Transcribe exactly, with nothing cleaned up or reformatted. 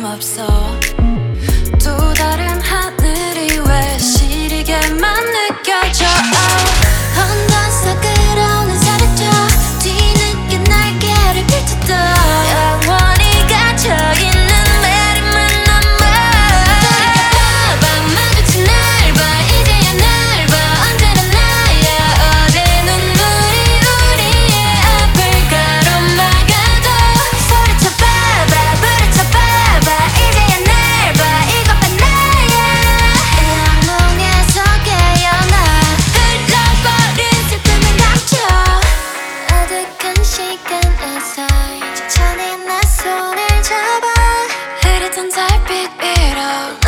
없어. 또 다른 하늘이 왜 시리게만 느껴져. oh. 혼자서 끌어오는 사라져 뒤늦게 날개를 펼쳐도 영원히 갇혀있는 내림만 남아. 봐봐 마주친 날 봐 이제야 날 봐 언제나 나야. 어제 눈물이 우리의 앞을 가로막아도 소리쳐 봐봐 부르쳐 봐봐 이제야 날 봐 이것 봐 나야. 이 악몽에서 깨어나 흘러버린 슬픔은 감춰. 아득한 시간에서 천천히 내 손을 잡아 흐릿한 달빛 위로